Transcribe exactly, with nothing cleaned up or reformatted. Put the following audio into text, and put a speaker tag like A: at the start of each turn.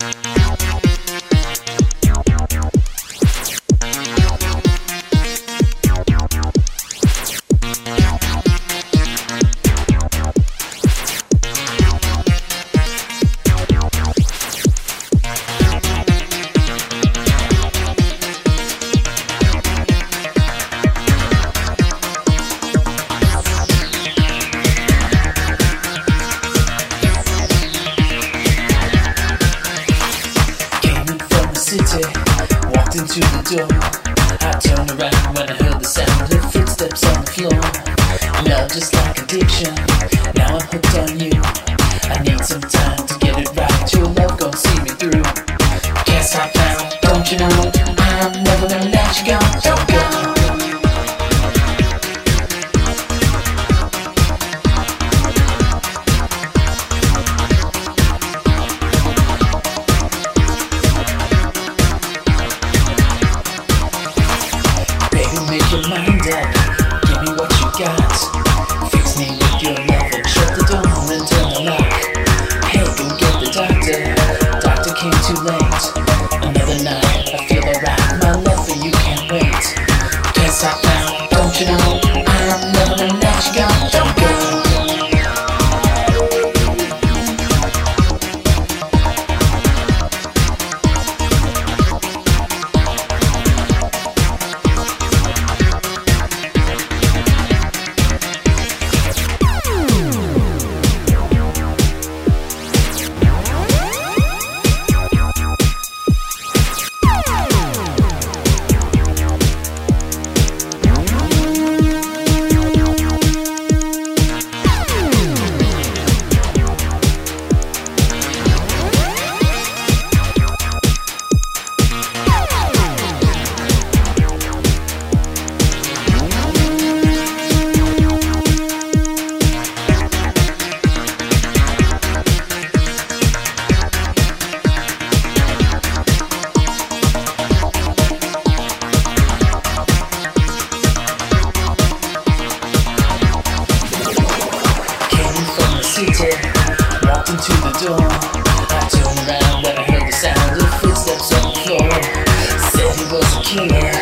A: Walked into the door. I turned around when I heard the sound of footsteps on the floor. Love just like addiction. Now I'm hooked on you. I need some time to get it right. Your love gon' see me through. Can't stop now, don't you know? I'm never gonna let you go. Don't go. Make your mind up, give me what you got. Fix me with your love and shut the door and turn the lock. Hey, go get the doctor, doctor came too late. Another night, I feel alright, my love for you can't wait. Can't stop now, don't you know? I'm never gonna let you go, don't go. Walked into the door. I turned around when I heard the sound of footsteps on the floor. Said he was a killer.